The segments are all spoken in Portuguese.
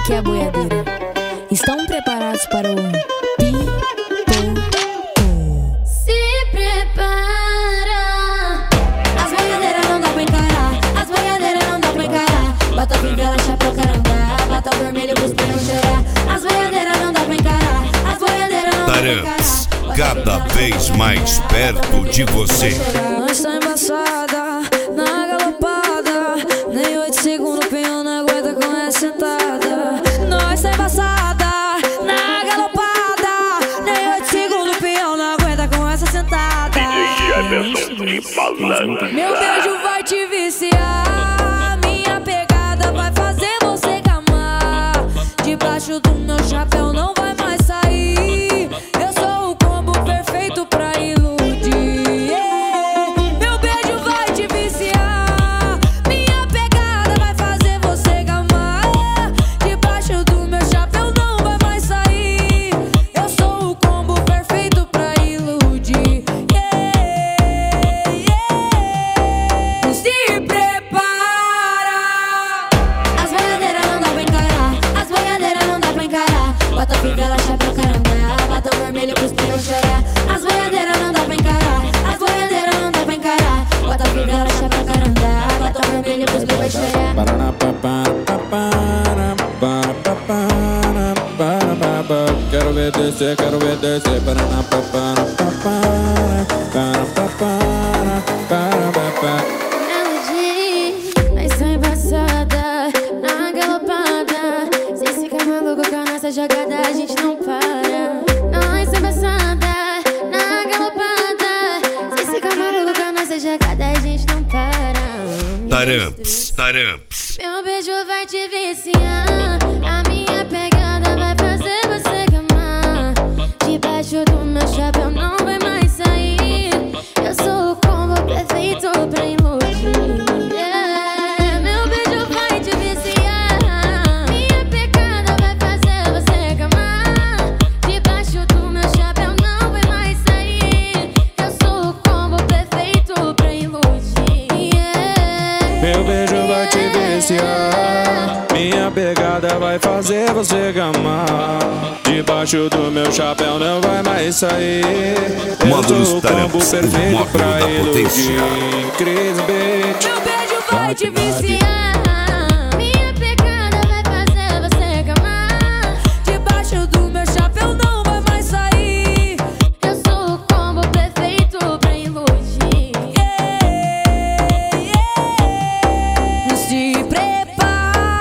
aqui é a boiadeira. Estão preparados para o pipoco? Se prepara. As boiadeiras não dá pra encarar. As boiadeiras não dá pra encarar. Bota fivela, chapéu, carandá. Bota o vermelho pros pião chorar. As boiadeiras não dá pra encarar. As boiadeiras não dá pra Taramps, encarar. cada vez mais perto de você. Nós tá embaçada, na galopada. Nem 8 segundos o peão não aguenta com essa sentada. Nós tá embaçada, na galopada. Nem 8 segundos o peão não aguenta com essa sentada. Meu beijo vai te viciar. Minha pegada vai fazer você gamar. Debaixo do meu chapéu não vai mais sair. Eu sou o combo perfeito pra iludir. Meu beijo vai te viciar. Minha pegada vai fazer você gamar. Debaixo do meu chapéu não vai mais sair. Eu sou o combo perfeito pra iludir. Se prepara. As boiadeiras não dá pra encarar. As boiadeiras não dá pra encarar. Bota fivela, chapéu, carandá. Bota o vermelho pros pião chorar. As boiadeiras não dá pra encarar. As boiadeiras não dá pra encarar. Bota fivela, chapéu, carandá. Bota o vermelho pros pião chorar. Quero ver descer, quero ver descer. Nós tá embaçada, na galopada. Se ficar maluco com a nossa jogada, a gente não para. Nós tá embaçada, na galopada. Se ficar maluco com a nossa jogada, a gente não para. Taramps, Taramps. Meu beijo vai te viciar. A minha pegada vai fazer você gamar. Debaixo do meu chapéu não vai mais sair. Eu sou o combo perfeito pra iludir. Meu beijo vai te viciar. Minha pegada vai fazer você gamar. Debaixo do meu chapéu não vai mais sair. Eu sou o combo perfeito pra iludir. Meu beijo vai te viciar. Minha pegada vai fazer você gamar. Debaixo do meu chapéu não vai mais sair. Eu Módulos sou o combo Taramps, o perfeito módulo pra da potência. iludir. Cris Beat. Meu beijo vai te viciar. Minha pegada vai fazer você gamar. Debaixo do meu chapéu não vai mais sair. Eu sou o combo perfeito pra iludir. Se prepara.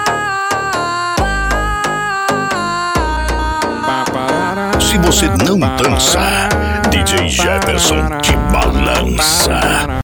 Se você não dança, DJ Jefferson te balança.